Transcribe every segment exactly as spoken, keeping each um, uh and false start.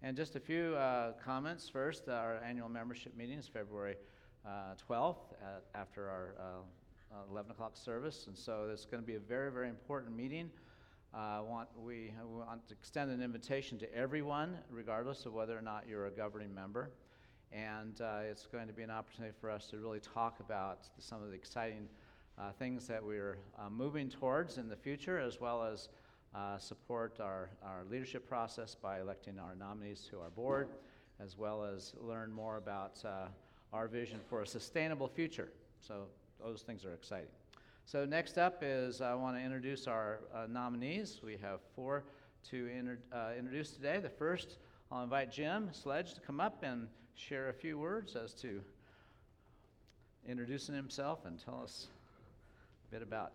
And just a few uh, comments. First, our annual membership meeting is February uh, twelfth at, after our uh, uh, eleven o'clock service, and so it's going to be a very, very important meeting. Uh, want, we, we want to extend an invitation to everyone, regardless of whether or not you're a governing member. And uh, it's going to be an opportunity for us to really talk about some of the exciting uh, things that we're uh, moving towards in the future, as well as uh, support our, our leadership process by electing our nominees to our board, as well as learn more about uh, our vision for a sustainable future. So those things are exciting. So next up is I want to introduce our uh, nominees. We have four to inter- uh, introduce today. The first, I'll invite Jim Sledge to come up and share a few words as to introducing himself and tell us a bit about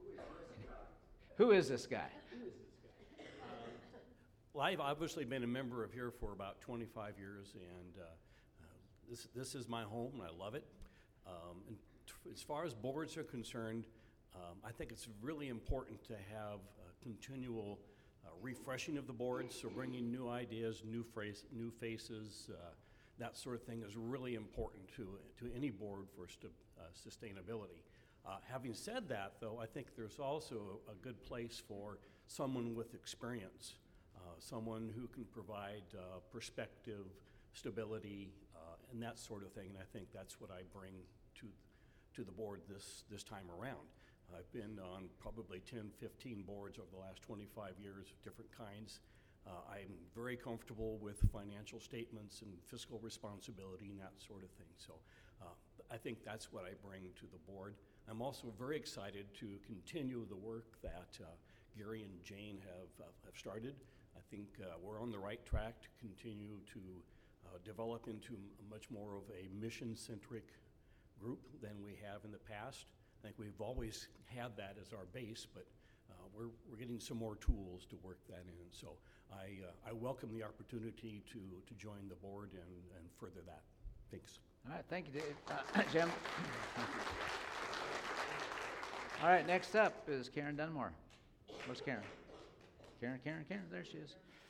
who is this guy? Who is this guy? Um, well, I've obviously been a member of here for about twenty-five years, and uh, uh, this this is my home, and I love it. Um, and t- as far as boards are concerned, um, I think it's really important to have a continual uh, refreshing of the boards, so bringing new ideas, new phrase, new faces, uh, that sort of thing is really important to to any board for st- uh, sustainability. Uh, having said that, though, I think there's also a, a good place for someone with experience, uh, someone who can provide uh, perspective, stability, uh, and that sort of thing. And I think that's what I bring to to the board this this time around. I've been on probably ten, fifteen boards over the last twenty-five years of different kinds. Uh, I'm very comfortable with financial statements and fiscal responsibility and that sort of thing. So uh, I think that's what I bring to the board. I'm also very excited to continue the work that uh, Gary and Jane have, uh, have started. I think uh, we're on the right track to continue to uh, develop into a much more of a mission-centric group than we have in the past. I think we've always had that as our base, but uh, we're, we're getting some more tools to work that in. So I, uh, I welcome the opportunity to, to join the board and, and further that. Thanks. All right, thank you, Dave. Uh, Jim. All right, next up is Karen Dunmore. Where's Karen? Karen, Karen, Karen, there she is.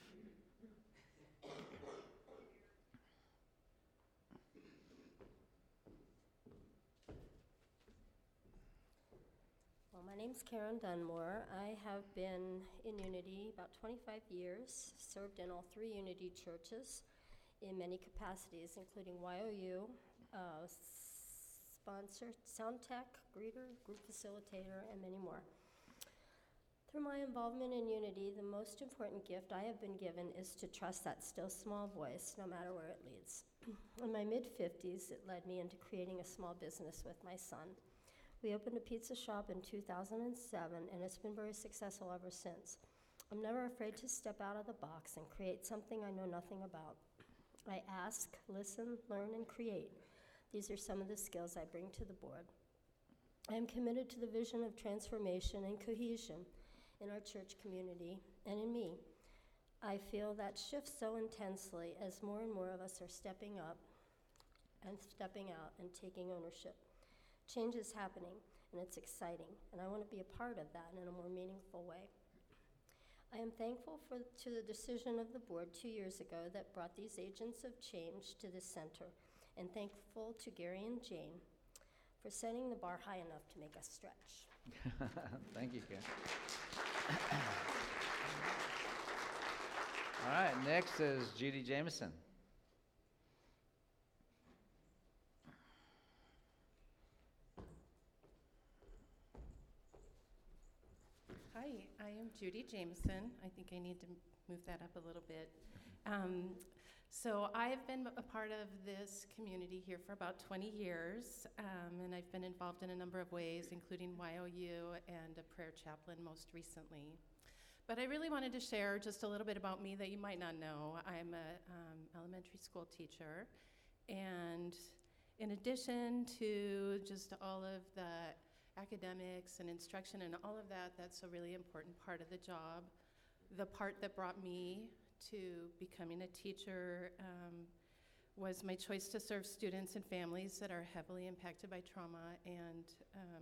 Well, my name's Karen Dunmore. I have been in Unity about twenty-five years, served in all three Unity churches in many capacities, including Y O U, uh, sponsor, sound tech, greeter, group facilitator, and many more. Through my involvement in Unity, the most important gift I have been given is to trust that still small voice, no matter where it leads. In my mid-fifties, it led me into creating a small business with my son. We opened a pizza shop in two thousand seven, and it's been very successful ever since. I'm never afraid to step out of the box and create something I know nothing about. I ask, listen, learn, and create. These are some of the skills I bring to the board. I am committed to the vision of transformation and cohesion in our church community and in me. I feel that shift so intensely as more and more of us are stepping up and stepping out and taking ownership. Change is happening, and it's exciting, and I want to be a part of that in a more meaningful way. I am thankful for to the decision of the board two years ago that brought these agents of change to this center, and thankful to Gary and Jane for setting the bar high enough to make us stretch. Thank you, Karen. All right, next is Judy Jameson. Hi, I am Judy Jameson. I think I need to move that up a little bit. Um, so I've been a part of this community here for about twenty years, um, and I've been involved in a number of ways, including Y O U and a prayer chaplain most recently. But I really wanted to share just a little bit about me that you might not know. I'm an um, elementary school teacher, and in addition to just all of the academics and instruction and all of that, that's a really important part of the job. The part that brought me to becoming a teacher um, was my choice to serve students and families that are heavily impacted by trauma and um,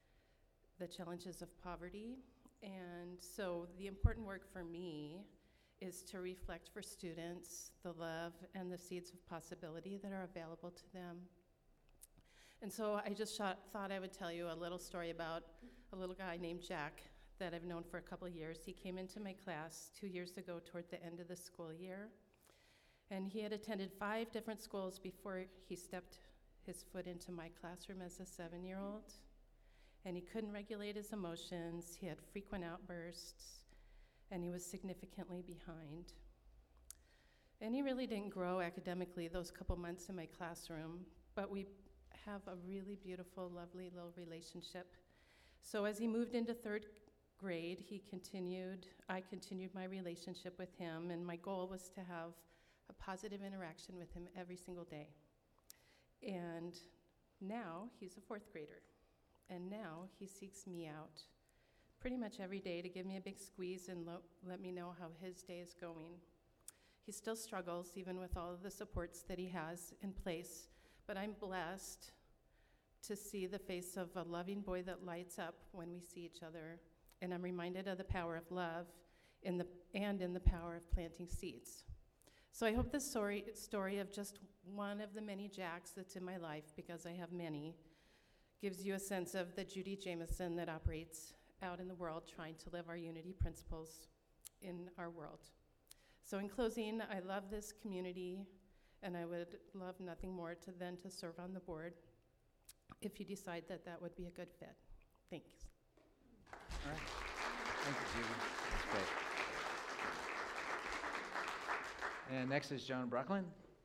the challenges of poverty. And so the important work for me is to reflect for students the love and the seeds of possibility that are available to them. And so I just shot, thought I would tell you a little story about a little guy named Jack that I've known for a couple of years. He came into my class two years ago toward the end of the school year. And he had attended five different schools before he stepped his foot into my classroom as a seven-year-old. And he couldn't regulate his emotions. He had frequent outbursts, and he was significantly behind. And he really didn't grow academically those couple months in my classroom, but we have a really beautiful, lovely little relationship. So as he moved into third grade, he continued, I continued my relationship with him, and my goal was to have a positive interaction with him every single day. And now he's a fourth grader, and now he seeks me out pretty much every day to give me a big squeeze and lo- let me know how his day is going. He still struggles, even with all of the supports that he has in place, but I'm blessed to see the face of a loving boy that lights up when we see each other, and I'm reminded of the power of love in the, and in the power of planting seeds. So I hope this story, story of just one of the many Jacks that's in my life, because I have many, gives you a sense of the Judy Jameson that operates out in the world trying to live our unity principles in our world. So in closing, I love this community, and I would love nothing more to than to serve on the board if you decide that that would be a good fit. Thanks. All right. Thank you, Judy. That's great. And next is Joan Brucklin.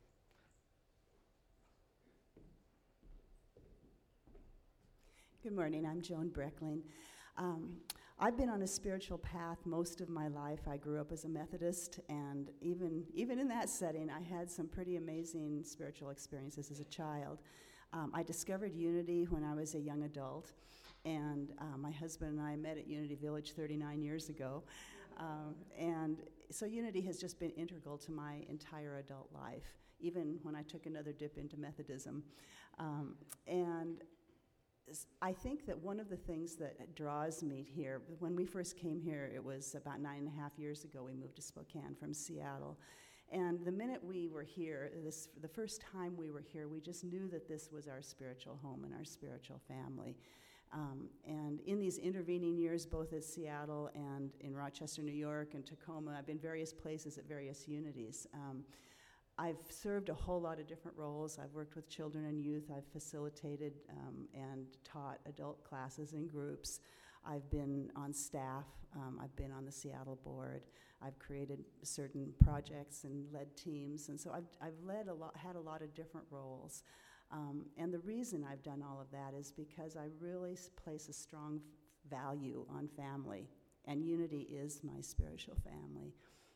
Good morning, I'm Joan Brecklin. Um, I've been on a spiritual path most of my life. I grew up as a Methodist, and even, even in that setting, I had some pretty amazing spiritual experiences as a child. Um, I discovered Unity when I was a young adult, and uh, my husband and I met at Unity Village thirty-nine years ago. Um, and so Unity has just been integral to my entire adult life, even when I took another dip into Methodism. Um, and s- I think that one of the things that draws me here, when we first came here, it was about nine and a half years ago, we moved to Spokane from Seattle. And the minute we were here, this, the first time we were here, we just knew that this was our spiritual home and our spiritual family. Um, and in these intervening years, both at Seattle and in Rochester, New York, and Tacoma, I've been various places at various unities. Um, I've served a whole lot of different roles. I've worked with children and youth. I've facilitated um, and taught adult classes and groups. I've been on staff. Um, I've been on the Seattle board. I've created certain projects and led teams. And so I've, I've led a lot, had a lot of different roles. Um, and the reason I've done all of that is because I really s- place a strong f- value on family, and Unity is my spiritual family.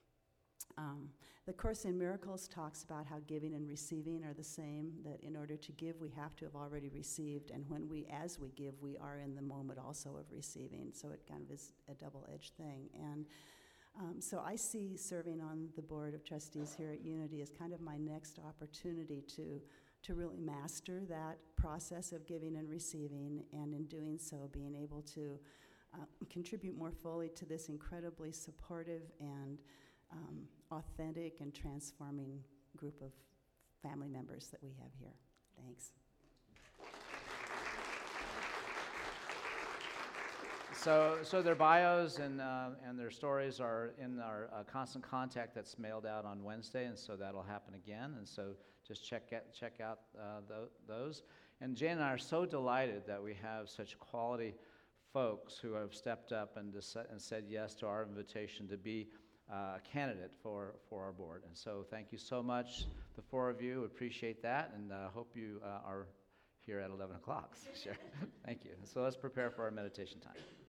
Um, the Course in Miracles talks about how giving and receiving are the same, that in order to give, we have to have already received, and when we, as we give, we are in the moment also of receiving, so it kind of is a double-edged thing. And um, so I see serving on the Board of Trustees here at Unity as kind of my next opportunity to to really master that process of giving and receiving, and in doing so, being able to uh, contribute more fully to this incredibly supportive and um, authentic and transforming group of family members that we have here. Thanks. So, so their bios and uh, and their stories are in our uh, constant contact that's mailed out on Wednesday, and so that'll happen again. And so just check out, check out uh, th- those. And Jane and I are so delighted that we have such quality folks who have stepped up and, deci- and said yes to our invitation to be uh, a candidate for, for our board. And so thank you so much, the four of you. Appreciate that, and uh, hope you uh, are here at eleven o'clock. Sure. Thank you. So let's prepare for our meditation time.